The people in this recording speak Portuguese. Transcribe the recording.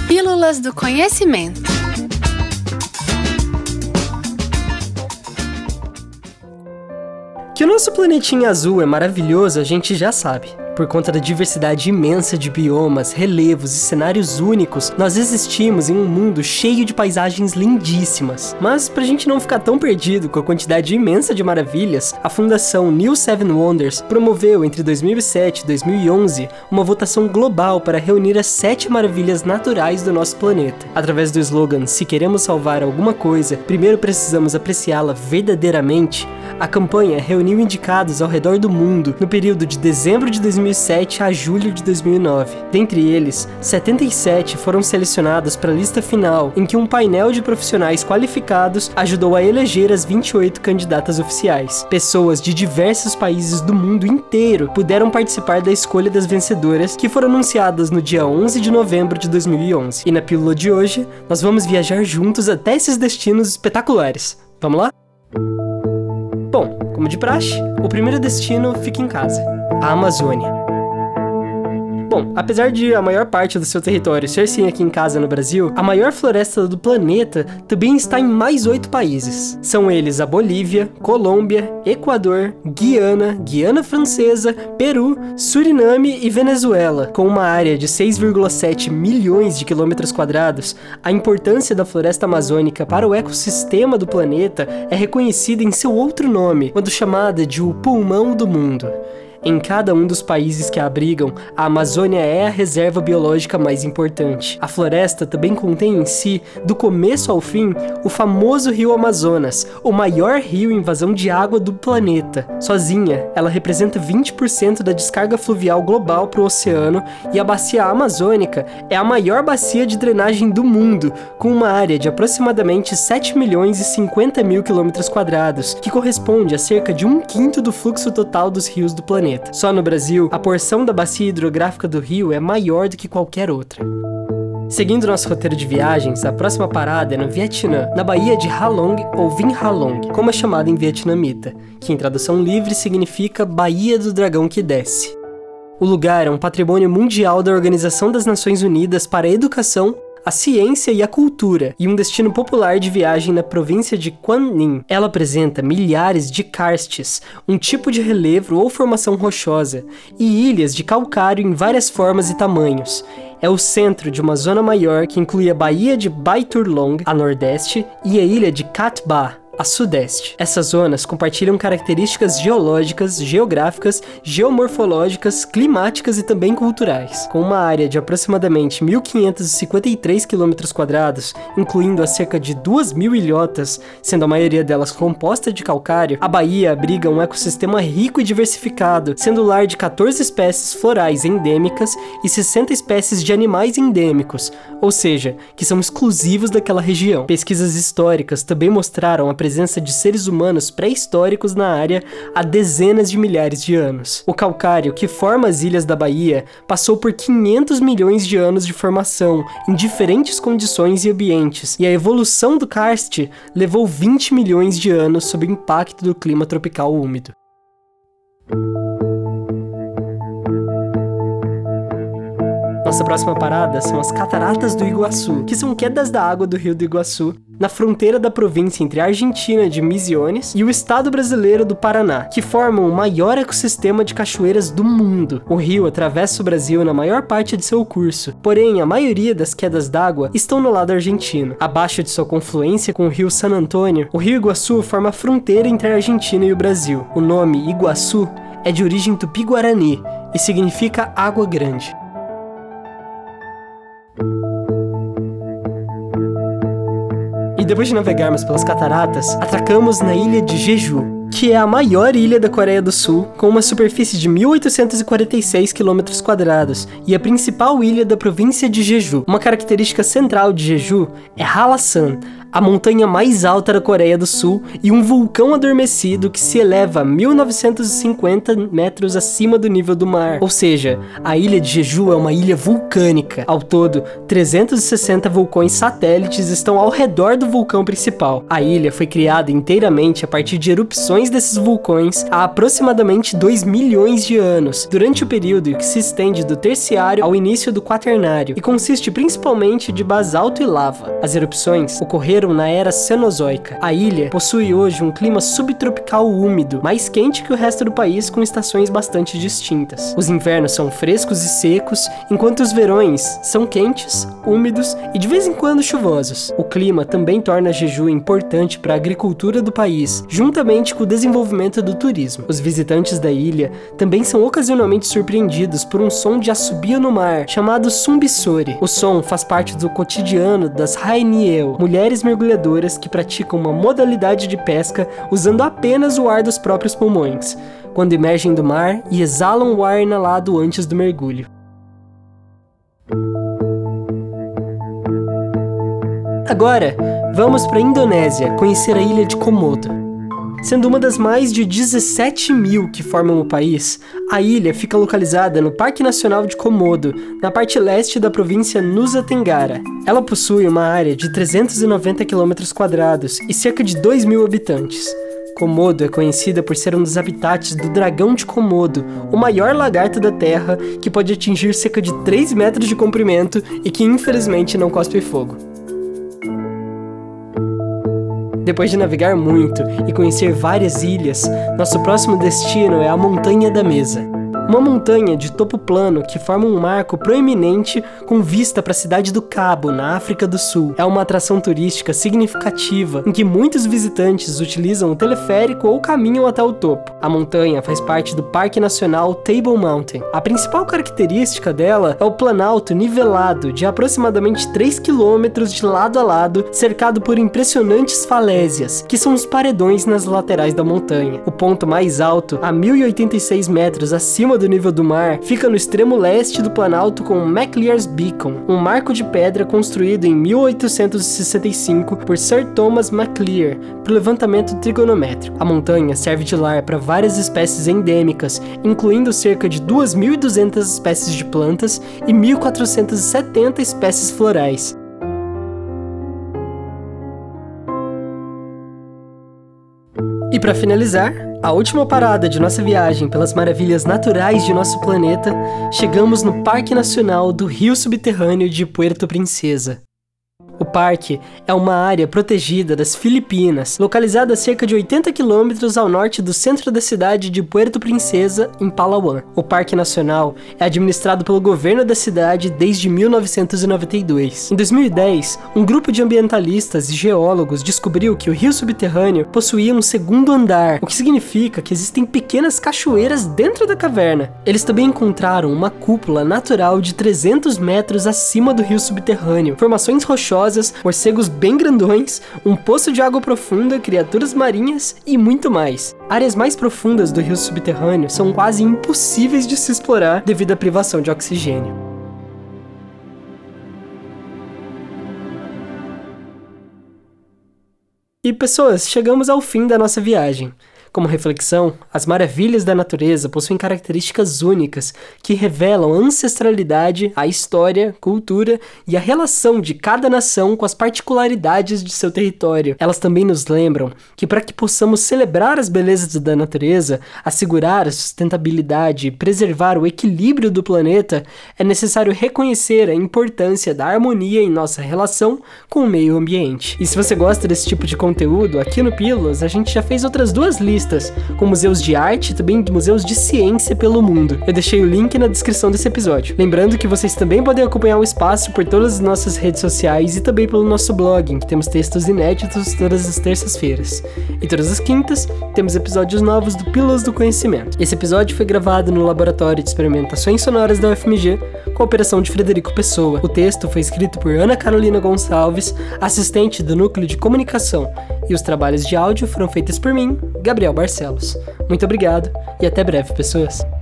Pílulas do Conhecimento. Que o nosso planetinha azul é maravilhoso, a gente já sabe. Por conta da diversidade imensa de biomas, relevos e cenários únicos, nós existimos em um mundo cheio de paisagens lindíssimas. Mas pra gente não ficar tão perdido com a quantidade imensa de maravilhas, a Fundação New Seven Wonders promoveu entre 2007 e 2011 uma votação global para reunir as 7 maravilhas naturais do nosso planeta. Através do slogan "Se queremos salvar alguma coisa, primeiro precisamos apreciá-la verdadeiramente", a campanha reuniu indicados ao redor do mundo no período de dezembro de 2007 a julho de 2009. Dentre eles, 77 foram selecionados para a lista final, em que um painel de profissionais qualificados ajudou a eleger as 28 candidatas oficiais. Pessoas de diversos países do mundo inteiro puderam participar da escolha das vencedoras, que foram anunciadas no dia 11 de novembro de 2011. E na pílula de hoje, nós vamos viajar juntos até esses destinos espetaculares. Vamos lá? Bom, como de praxe, o primeiro destino fica em casa, a Amazônia. Bom, apesar de a maior parte do seu território ser sim aqui em casa no Brasil, a maior floresta do planeta também está em mais 8 países. São eles a Bolívia, Colômbia, Equador, Guiana, Guiana Francesa, Peru, Suriname e Venezuela. Com uma área de 6,7 milhões de quilômetros quadrados, a importância da floresta amazônica para o ecossistema do planeta é reconhecida em seu outro nome, quando chamada de o pulmão do mundo. Em cada um dos países que a abrigam, a Amazônia é a reserva biológica mais importante. A floresta também contém em si, do começo ao fim, o famoso rio Amazonas, o maior rio em vazão de água do planeta. Sozinha, ela representa 20% da descarga fluvial global para o oceano, e a bacia amazônica é a maior bacia de drenagem do mundo, com uma área de aproximadamente 7 milhões e 50 mil quilômetros quadrados, que corresponde a cerca de 1/5 do fluxo total dos rios do planeta. Só no Brasil, a porção da bacia hidrográfica do rio é maior do que qualquer outra. Seguindo nosso roteiro de viagens, a próxima parada é no Vietnã, na Baía de Ha Long ou Vinh Ha Long, como é chamada em vietnamita, que em tradução livre significa Baía do Dragão que Desce. O lugar é um patrimônio mundial da Organização das Nações Unidas para a Educação, a ciência e a cultura, e um destino popular de viagem na província de Quang Ninh. Ela apresenta milhares de karstes, um tipo de relevo ou formação rochosa, e ilhas de calcário em várias formas e tamanhos. É o centro de uma zona maior que inclui a Baía de Bai Tur Long, a nordeste, e a ilha de Cat Ba, a sudeste. Essas zonas compartilham características geológicas, geográficas, geomorfológicas, climáticas e também culturais. Com uma área de aproximadamente 1.553 km², incluindo a cerca de 2.000 ilhotas, sendo a maioria delas composta de calcário, a baía abriga um ecossistema rico e diversificado, sendo lar de 14 espécies florais endêmicas e 60 espécies de animais endêmicos, ou seja, que são exclusivos daquela região. Pesquisas históricas também mostraram a presença de seres humanos pré-históricos na área há dezenas de milhares de anos. O calcário que forma as ilhas da Baía passou por 500 milhões de anos de formação em diferentes condições e ambientes, e a evolução do karst levou 20 milhões de anos sob o impacto do clima tropical úmido. Nossa próxima parada são as Cataratas do Iguaçu, que são quedas da água do rio do Iguaçu, na fronteira da província entre a Argentina de Misiones e o estado brasileiro do Paraná, que formam o maior ecossistema de cachoeiras do mundo. O rio atravessa o Brasil na maior parte de seu curso, porém a maioria das quedas d'água estão no lado argentino. Abaixo de sua confluência com o rio San Antônio, o rio Iguaçu forma a fronteira entre a Argentina e o Brasil. O nome Iguaçu é de origem tupi-guarani e significa água grande. E depois de navegarmos pelas cataratas, atracamos na ilha de Jeju, que é a maior ilha da Coreia do Sul, com uma superfície de 1.846 km² e a principal ilha da província de Jeju. Uma característica central de Jeju é Hallasan, a montanha mais alta da Coreia do Sul e um vulcão adormecido que se eleva a 1950 metros acima do nível do mar. Ou seja, a ilha de Jeju é uma ilha vulcânica. Ao todo, 360 vulcões satélites estão ao redor do vulcão principal. A ilha foi criada inteiramente a partir de erupções desses vulcões há aproximadamente 2 milhões de anos, durante o período que se estende do terciário ao início do quaternário, e consiste principalmente de basalto e lava. As erupções ocorreram na era Cenozoica. A ilha possui hoje um clima subtropical úmido, mais quente que o resto do país, com estações bastante distintas. Os invernos são frescos e secos, enquanto os verões são quentes, úmidos e de vez em quando chuvosos. O clima também torna Jeju importante para a agricultura do país, juntamente com o desenvolvimento do turismo. Os visitantes da ilha também são ocasionalmente surpreendidos por um som de assobio no mar, chamado sumbissori. O som faz parte do cotidiano das Haenieo, mulheres mergulhadoras que praticam uma modalidade de pesca usando apenas o ar dos próprios pulmões, quando emergem do mar e exalam o ar inalado antes do mergulho. Agora, vamos para a Indonésia, conhecer a ilha de Komodo. Sendo uma das mais de 17 mil que formam o país, a ilha fica localizada no Parque Nacional de Komodo, na parte leste da província Nusa Tenggara. Ela possui uma área de 390 km² e cerca de 2 mil habitantes. Komodo é conhecida por ser um dos habitats do dragão de Komodo, o maior lagarto da Terra, que pode atingir cerca de 3 metros de comprimento e que infelizmente não cospe fogo. Depois de navegar muito e conhecer várias ilhas, nosso próximo destino é a Montanha da Mesa. Uma montanha de topo plano que forma um marco proeminente com vista para a cidade do Cabo, na África do Sul. É uma atração turística significativa em que muitos visitantes utilizam o teleférico ou caminham até o topo. A montanha faz parte do Parque Nacional Table Mountain. A principal característica dela é o planalto nivelado de aproximadamente 3 km de lado a lado, cercado por impressionantes falésias, que são os paredões nas laterais da montanha. O ponto mais alto, a 1086 metros acima do nível do mar, fica no extremo leste do planalto com McLear's Beacon, um marco de pedra construído em 1865 por Sir Thomas McLear para o levantamento trigonométrico. A montanha serve de lar para várias espécies endêmicas, incluindo cerca de 2.200 espécies de plantas e 1.470 espécies florais. E para finalizar, a última parada de nossa viagem pelas maravilhas naturais de nosso planeta, chegamos no Parque Nacional do Rio Subterrâneo de Puerto Princesa. O parque é uma área protegida das Filipinas, localizada a cerca de 80 km ao norte do centro da cidade de Puerto Princesa, em Palawan. O Parque Nacional é administrado pelo governo da cidade desde 1992. Em 2010, um grupo de ambientalistas e geólogos descobriu que o rio subterrâneo possuía um segundo andar, o que significa que existem pequenas cachoeiras dentro da caverna. Eles também encontraram uma cúpula natural de 300 metros acima do rio subterrâneo, formações rochosas, morcegos bem grandões, um poço de água profunda, criaturas marinhas e muito mais. Áreas mais profundas do rio subterrâneo são quase impossíveis de se explorar devido à privação de oxigênio. E pessoas, chegamos ao fim da nossa viagem. Como reflexão, as maravilhas da natureza possuem características únicas que revelam a ancestralidade, a história, cultura e a relação de cada nação com as particularidades de seu território. Elas também nos lembram que para que possamos celebrar as belezas da natureza, assegurar a sustentabilidade e preservar o equilíbrio do planeta, é necessário reconhecer a importância da harmonia em nossa relação com o meio ambiente. E se você gosta desse tipo de conteúdo, aqui no Pílulas a gente já fez outras 2 listas com museus de arte e também museus de ciência pelo mundo. Eu deixei o link na descrição desse episódio. Lembrando que vocês também podem acompanhar o espaço por todas as nossas redes sociais e também pelo nosso blog, em que temos textos inéditos todas as terças-feiras. E todas as quintas, temos episódios novos do Pílulas do Conhecimento. Esse episódio foi gravado no Laboratório de Experimentações Sonoras da UFMG, com a operação de Frederico Pessoa. O texto foi escrito por Ana Carolina Gonçalves, assistente do Núcleo de Comunicação, e os trabalhos de áudio foram feitos por mim, Gabriel Barcelos. Muito obrigado e até breve, pessoas!